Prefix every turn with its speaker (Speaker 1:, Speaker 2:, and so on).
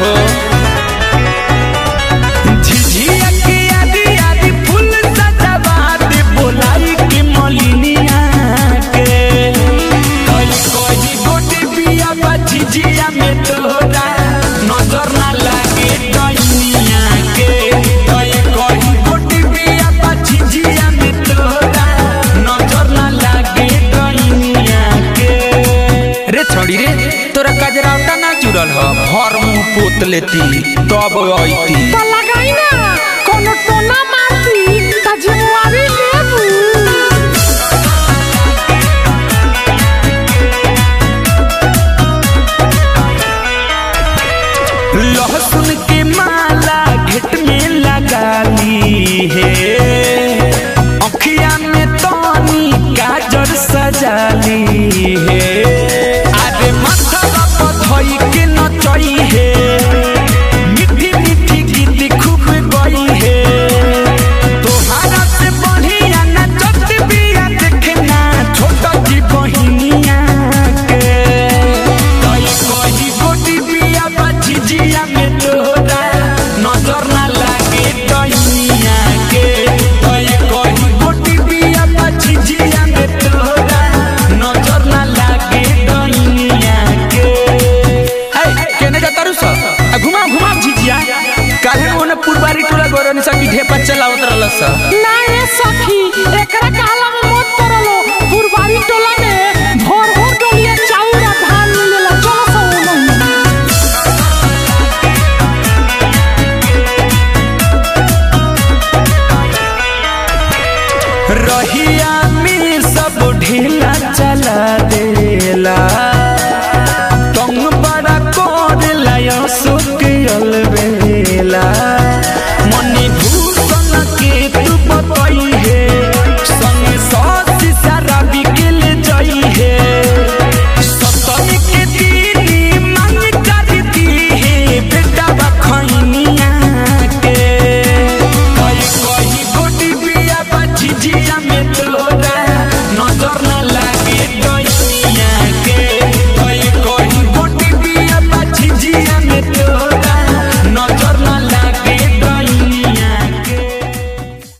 Speaker 1: हो।
Speaker 2: झिझिया के आदि आदि फूल सजावा दे बोलाई के मलिनिया के कोई गोटे बिया बा झिझिया में तोरा नजर ना लागे डैनिया के कोई गोटे बिया बा झिझिया में तोरा नजर ना लागे डैनिया के।
Speaker 1: रे छोड़ी रे तोरा कजरावटा ना जुड़ल ह भर मुंह पोत लेती तब आईती
Speaker 3: तो लगाई ना कोनो टोना मारती त जिम्मेवारी लेबू।
Speaker 2: लहसुन के माला घेट में लगा ली है अखिया में तनी गाजर सजा ली है अरे माथा पर धोई के नचई है मीठी मीठी गीत खूब गई है तोहरा से बढ़िया नचत बिया देखना छोटा जी बहिनिया के कही गोटी बिया बा झिझिया में तोरा नजर ना लागे डैनिया के कही गोटी बिया बा झिझिया में तोरा नजर ना लागे डैनिया के।
Speaker 1: केने जातारू स
Speaker 2: घुमा घुमा झिझिया
Speaker 1: काहे ओने पुरबारी टोला गोरनी सा की ढेपा चलावत रहल स।
Speaker 3: ना रे सखी एकरा कहला में मत परलो पुरबारी टोला में भोर भोर डोलिया चाउर आ धान मिलेला चलो सो नहीं।
Speaker 2: रहिया में सब ढेला चला देला तंग बड़ा करेला सुख अलबेला मनी भूषण के तू बतई है संग सौसी सारा बिकल जई है सतमी के दिन मांग करती है बेटा बखनिया के कही गोटी बिया बा झिझिया में तोरा